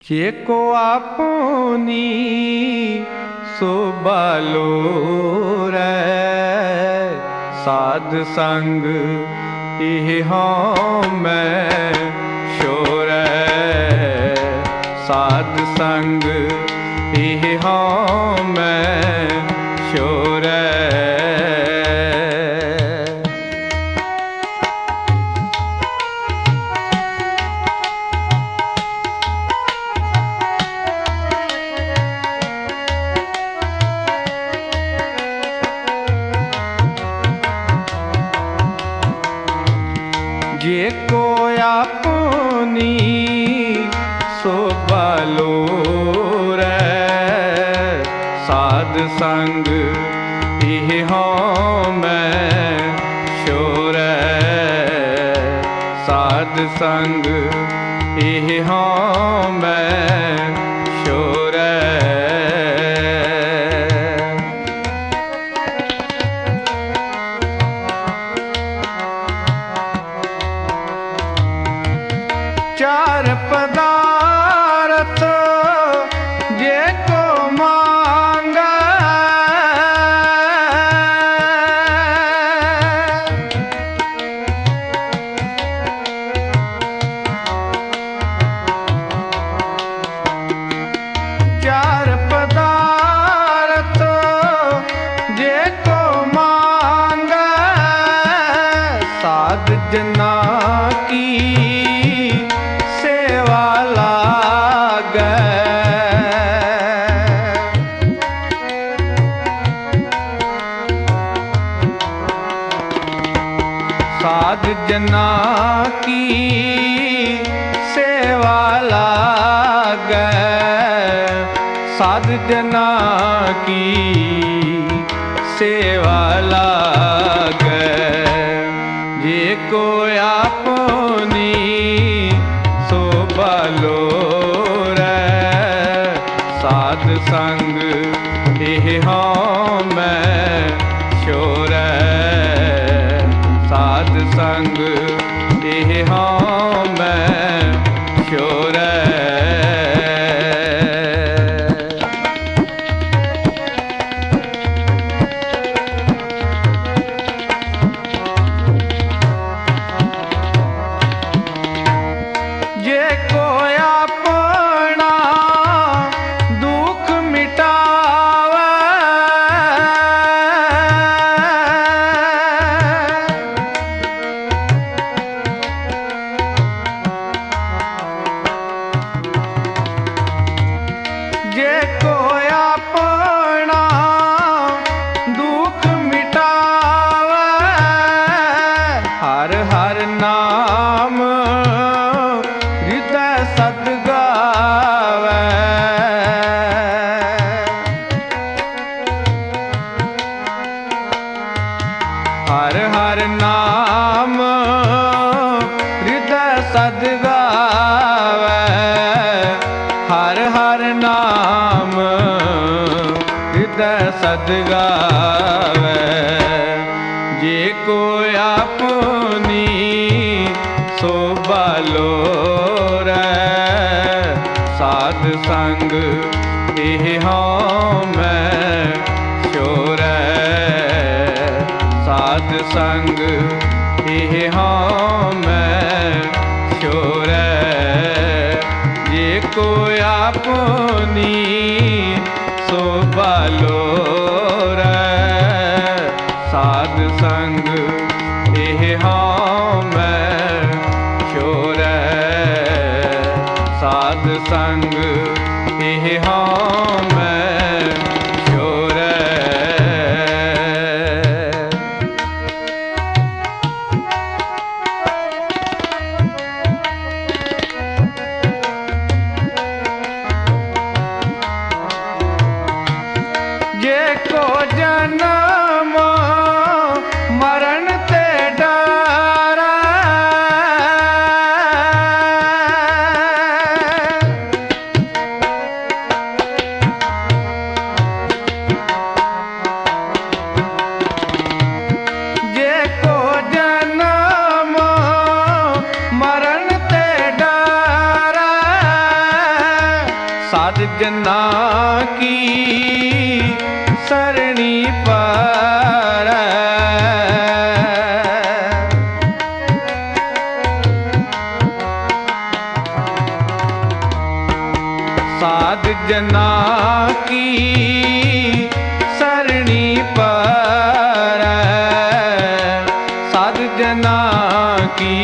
जेको आपुनी सुबालो रै साध संग इह मैं शोरै साध संग इह मैं शोरै। जेको आपुनी सुबालो रै साध संग इह मैं शोरै साध संग इह मैं शोरै। चार पदार्थ जेको मांगै चार पदार्थ जेको मांगै साध जना की साध जना की सेवा लागै साध जना की सेवा लागै। जेको आपुनी सुबालो रै साध संग इह मैं शोरै साध संग इह मैं शोरै। जेको अपना दुख मिटावै जेको अपना दुख मिटावै हर हर नाम हृदय सद गावै हर हर नाम हृदय सद गावै हर हर नाम हृदय सद गावै। जेको आपुनी सुबालो रै साध संग इह मैं शोरै साध संग इह मैं शोरै। जेको आपुनी सुबालो रै साध संग इह मैं शोरै साध संग इह मैं शोरै। जेको जन्म मरण ते डरै जना की सरणी पर साध जना की सरणी पर साध जना की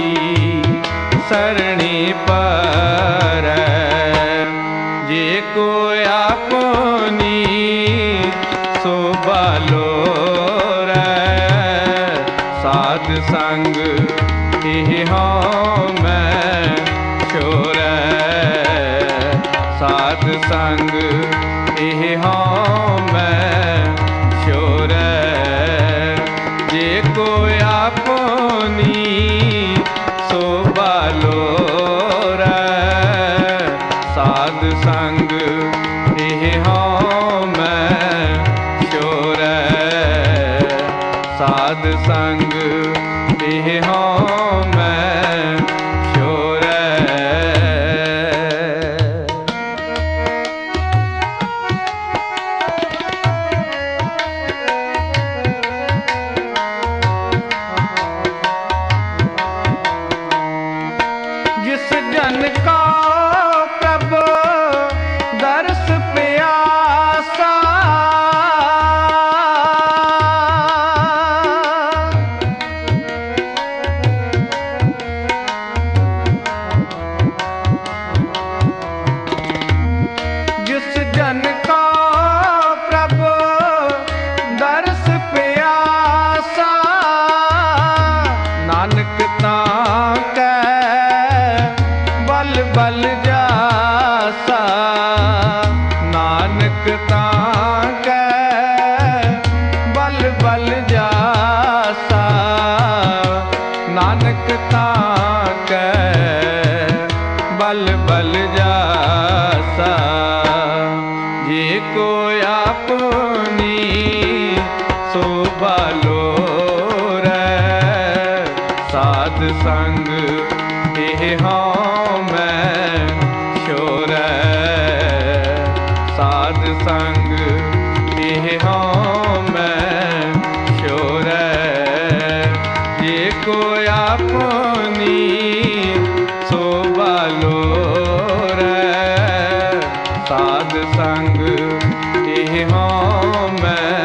सरणी पर जे को अपनी सुबालो साध संग हों मैं शोर साध संग हों मैं शोर जे को अपनी सुबालो साध संग हों मैं शोर साध संग हों मैं शोर जिस जन का प्रभु दर्श प्यासा जिस जन का प्रभु दर्श प्यासा नानक ताकै बल बल जासा नानक ताकै बल बल जासा नानक ताकै बल बल जासा जे को अपनी सुबालो साध संग हों मैं शोर साध संग हों मैं शोर जे को अपनी सुबालो साध संग हों मैं